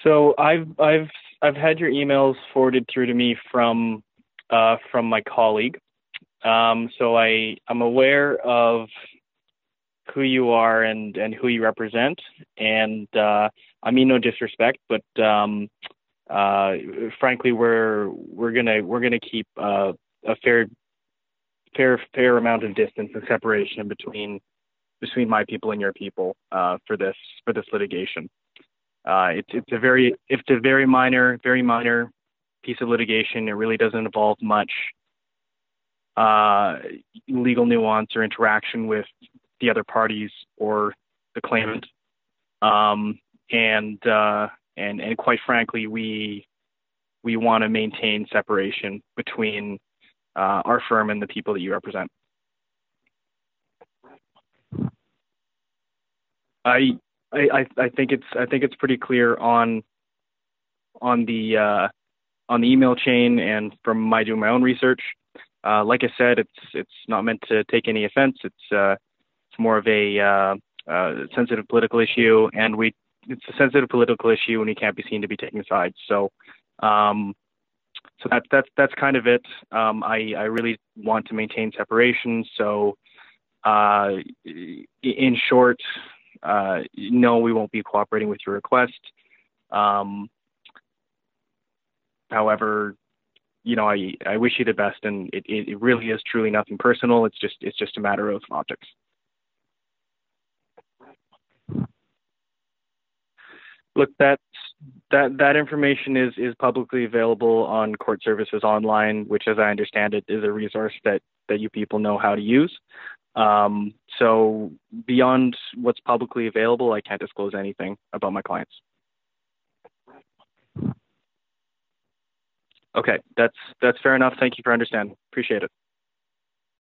So I've had your emails forwarded through to me from my colleague. So I'm aware of who you are and who you represent, and I mean no disrespect, but uh, frankly, we're gonna keep a fair amount of distance and separation between my people and your people for this litigation. It's a very minor piece of litigation. It really doesn't involve much uh, legal nuance or interaction with the other parties or the claimant. Um, and quite frankly, we want to maintain separation between our firm and the people that you represent. I I think it's pretty clear on the uh, on the email chain and from my doing my own research. Like I said, it's not meant to take any offense. It's more of a sensitive political issue, and we it's a sensitive political issue, and we can't be seen to be taking sides. Um, so that's kind of it. I really want to maintain separation. So in short, no, we won't be cooperating with your request. Um, however, I wish you the best, and it really is truly nothing personal. It's just a matter of optics. Look, that information is publicly available on Court Services Online, which, as I understand it, is a resource that you people know how to use. So beyond what's publicly available, I can't disclose anything about my clients. Okay, that's fair enough. Thank you for understanding. Appreciate it.